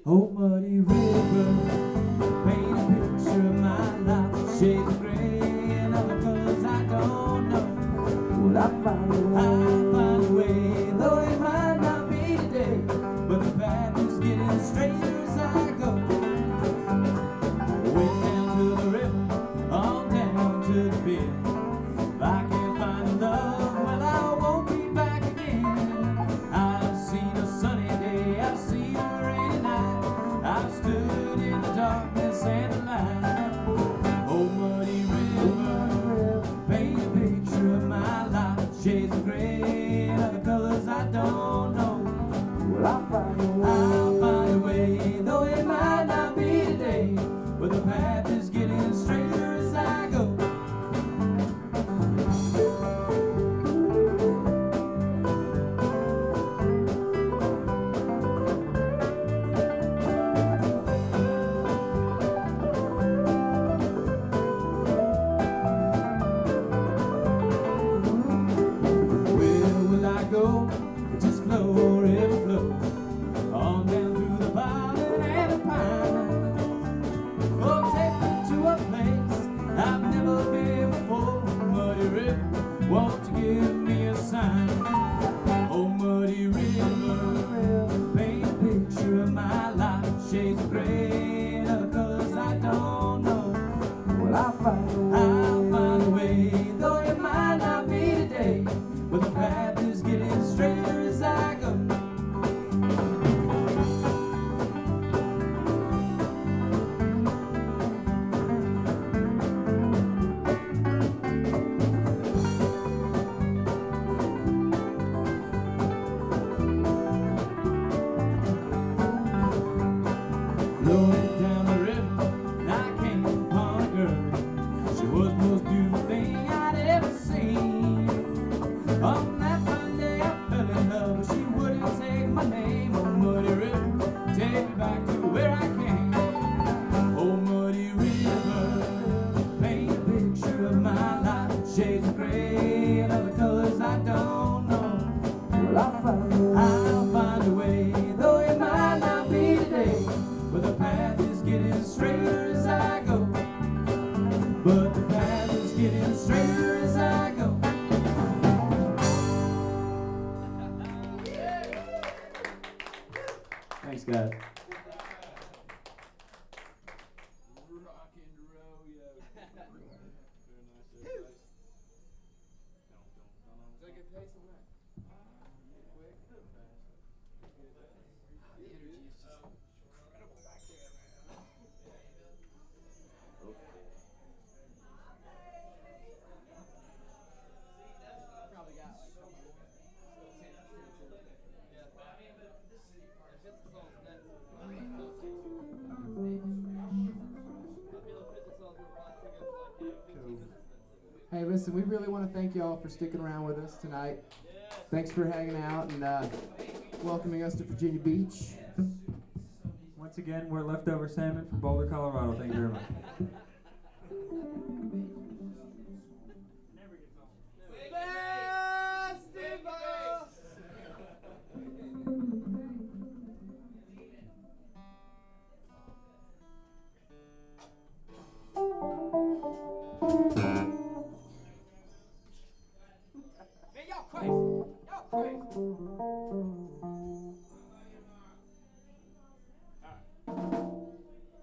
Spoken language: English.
Oh, muddy river, paint a picture of my life. Shades of gray and other colors I don't know. Well, I find a way, though it might not be today, but the path is getting straighter as I go. Way down to the river, on down to the bend. If I can't find love, well, I won't be back again. I've seen a sunny day, I've seen a rainy night, I've stood in the darkness and the light. Oh, muddy river, paint a picture of my life. Shades of gray and other colors I don't know. Well, I'll find a way, though it might not be today, but the path is getting straighter as I go. Go, just flow, river flow, on down through the violet and the pine. Oh, take me to a place I've never been before. Muddy river, won't you give me a sign? Oh, muddy river, paint a picture of my life. Shades of gray and other colors I don't know. Well, I'll find a way, though it might not be today, but the path is getting straighter as I go. Flowing down the river, I came upon a girl. She was the most beautiful thing I'd ever seen. On that Monday I fell in love, but she wouldn't take my name. Oh, muddy river, take me back to where I came. Oh, muddy river, paint a picture of my life. Shades of gray and other colors I don't know. Well, I'll find a way, though it might not be today, but the path is getting straighter as I go. But the path is getting straighter as I go. Thanks, guys. Rock and roll, yo. Very nice, guys. Is that a good pace on that? Quick, fast. The energy is just incredible back there, man. Probably got like a couple more. Yeah, but I mean, but this is if it's the song's nuts. I mean, those two. I'll be able to put this song through probably take up like 15 minutes. Hey, listen, we really want to thank y'all for sticking around with us tonight. Thanks for hanging out and welcoming us to Virginia Beach. Once again, we're Leftover Salmon from Boulder, Colorado. Thank you very much.